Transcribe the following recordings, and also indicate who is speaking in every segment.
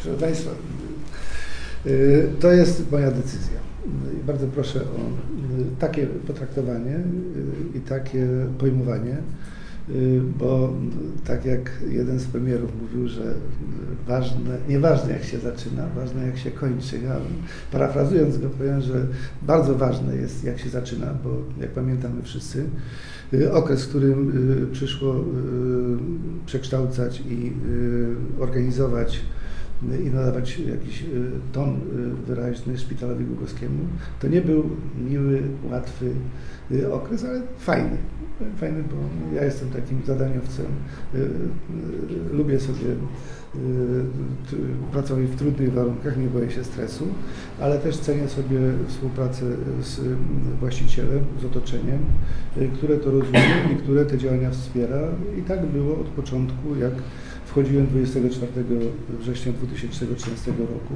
Speaker 1: Proszę Państwa, to jest moja decyzja. Bardzo proszę o takie potraktowanie i takie pojmowanie, bo tak jak jeden z premierów mówił, że nieważne jak się zaczyna, ważne jak się kończy. Ja parafrazując go powiem, że bardzo ważne jest jak się zaczyna, bo jak pamiętamy wszyscy, okres, w którym przyszło przekształcać i organizować i nadawać jakiś ton wyraźny Szpitalowi Głogowskiemu, to nie był miły, łatwy okres, ale fajny. Fajny, bo ja jestem takim zadaniowcem, lubię sobie pracować w trudnych warunkach, nie boję się stresu, ale też cenię sobie współpracę z właścicielem, z otoczeniem, które to rozumie i które te działania wspiera. I tak było od początku, jak wchodziłem 24 września 2013 roku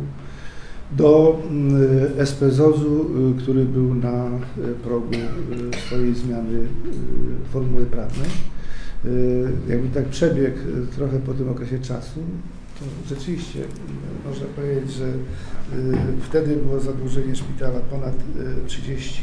Speaker 1: do SPZOZ-u, który był na progu swojej zmiany formuły prawnej. Jakby tak przebiegł trochę po tym okresie czasu, to rzeczywiście można powiedzieć, że wtedy było zadłużenie szpitala ponad 30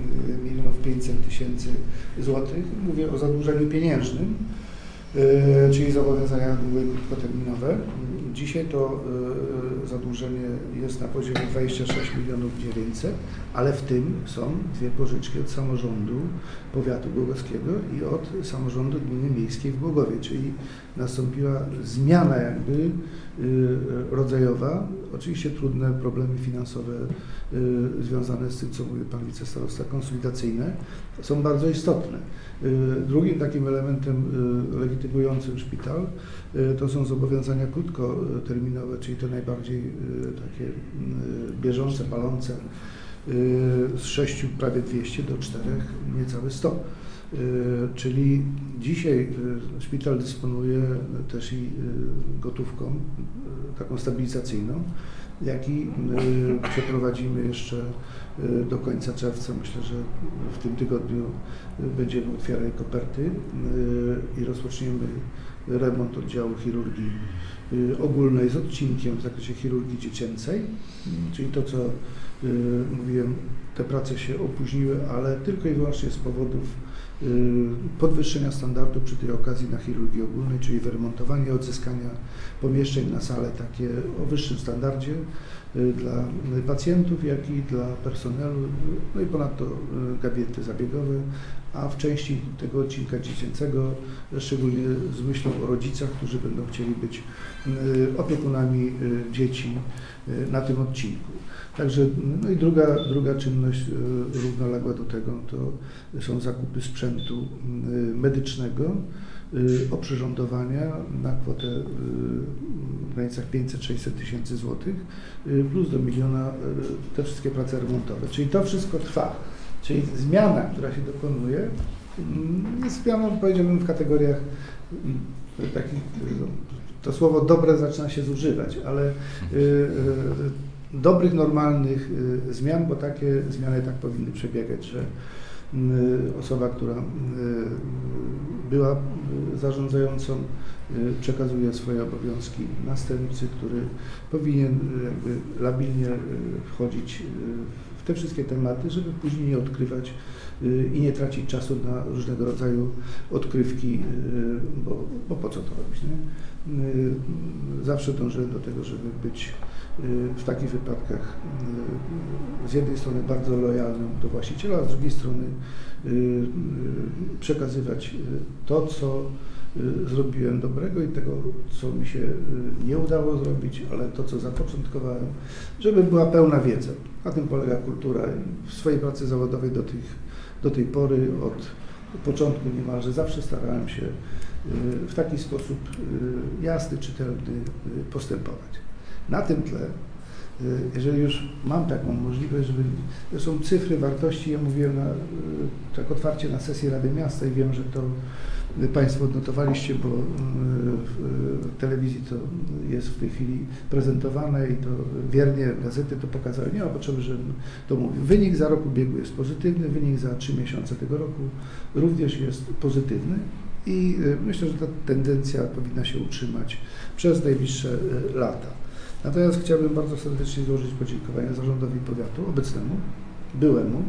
Speaker 1: 500 000 złotych. Mówię o zadłużeniu pieniężnym, czyli zobowiązania były krótkoterminowe. Dzisiaj to zadłużenie jest na poziomie 26 900 000, ale w tym są dwie pożyczki od samorządu powiatu głogowskiego i od samorządu gminy miejskiej w Głogowie, czyli nastąpiła zmiana jakby rodzajowa. Oczywiście trudne problemy finansowe związane z tym, co mówił pan wicestarosta, konsolidacyjne, są bardzo istotne. Drugim takim elementem legitymującym szpital to są zobowiązania krótkoterminowe, czyli te najbardziej takie bieżące, palące, z 6 prawie 200 do 4 niecałe 100. Czyli dzisiaj szpital dysponuje też i gotówką, taką stabilizacyjną, jak i przeprowadzimy jeszcze do końca czerwca. Myślę, że w tym tygodniu będziemy otwierali koperty i rozpoczniemy remont oddziału chirurgii ogólnej z odcinkiem w zakresie chirurgii dziecięcej, czyli to, co mówiłem, te prace się opóźniły, ale tylko i wyłącznie z powodów podwyższenia standardu przy tej okazji na chirurgii ogólnej, czyli wyremontowanie, odzyskania pomieszczeń na sale takie o wyższym standardzie dla pacjentów, jak i dla personelu, no i ponadto gabinety zabiegowe, a w części tego odcinka dziecięcego, szczególnie z myślą o rodzicach, którzy będą chcieli być opiekunami dzieci na tym odcinku. Także, no i druga czynność równoległa do tego to są zakupy sprzętu medycznego, oprzyrządowania na kwotę w granicach 500-600 tysięcy złotych, plus do 1 000 000 te wszystkie prace remontowe. Czyli to wszystko trwa. Czyli zmiana, która się dokonuje, jest zmianą, powiedziałbym, w kategoriach takich, to słowo dobre zaczyna się zużywać, ale dobrych, normalnych zmian, bo takie zmiany tak powinny przebiegać, że osoba, która była zarządzającą, przekazuje swoje obowiązki następcy, który powinien jakby labilnie wchodzić w te wszystkie tematy, żeby później nie odkrywać i nie tracić czasu na różnego rodzaju odkrywki, bo po co to robić, nie? Zawsze dążę do tego, żeby być w takich wypadkach z jednej strony bardzo lojalnym do właściciela, a z drugiej strony przekazywać to, co zrobiłem dobrego i tego, co mi się nie udało zrobić, ale to, co zapoczątkowałem, żeby była pełna wiedza. Na tym polega kultura. W swojej pracy zawodowej do tej pory, od początku niemalże, zawsze starałem się w taki sposób jasny, czytelny postępować. Na tym tle, jeżeli już mam taką możliwość, żeby, to są cyfry, wartości, ja mówiłem tak otwarcie na sesji Rady Miasta i wiem, że to Państwo odnotowaliście, bo w telewizji to jest w tej chwili prezentowane i to wiernie gazety to pokazały. Nie ma potrzeby, żebym to mówił. Wynik za rok ubiegły jest pozytywny, wynik za 3 miesiące tego roku również jest pozytywny i myślę, że ta tendencja powinna się utrzymać przez najbliższe lata. Natomiast chciałbym bardzo serdecznie złożyć podziękowania zarządowi powiatu, obecnemu, byłemu,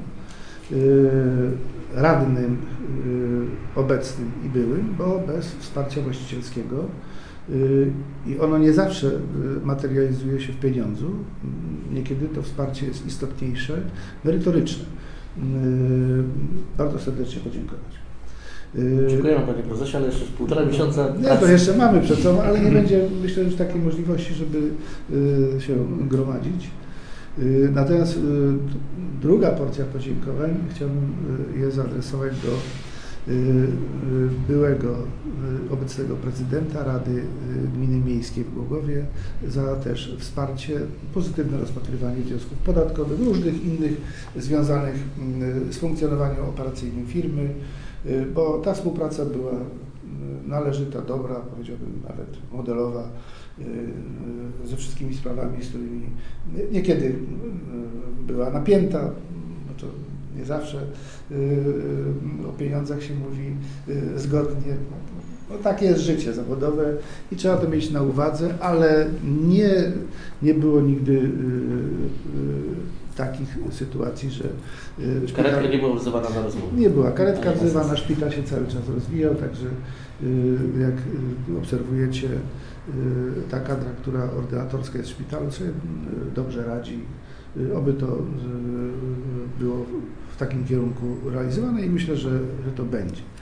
Speaker 1: radnym obecnym i byłym, bo bez wsparcia właścicielskiego i ono nie zawsze materializuje się w pieniądzu, niekiedy to wsparcie jest istotniejsze, merytoryczne. Bardzo serdecznie podziękować.
Speaker 2: Dziękujemy Panie Prezesie, ale jeszcze 1,5 miesiąca.
Speaker 1: Nie, to jeszcze mamy przed sobą, ale nie będzie, myślę, już takiej możliwości, żeby się gromadzić. Natomiast druga porcja podziękowań chciałbym je zaadresować do byłego, obecnego prezydenta Rady Gminy Miejskiej w Głogowie za też wsparcie, pozytywne rozpatrywanie wniosków podatkowych, różnych innych związanych z funkcjonowaniem operacyjnym firmy, bo ta współpraca była należyta, dobra, powiedziałbym nawet modelowa, ze wszystkimi sprawami, z którymi niekiedy była napięta, no to nie zawsze o pieniądzach się mówi zgodnie. No, takie jest życie zawodowe i trzeba to mieć na uwadze, ale nie było nigdy takich sytuacji, że
Speaker 2: karetka nie była wzywana na rozmowę.
Speaker 1: Nie była karetka wzywana, szpital się cały czas rozwijał, także jak obserwujecie, ta kadra, która ordynatorska jest w szpitalu, sobie dobrze radzi. Oby to było w takim kierunku realizowane i myślę, że to będzie.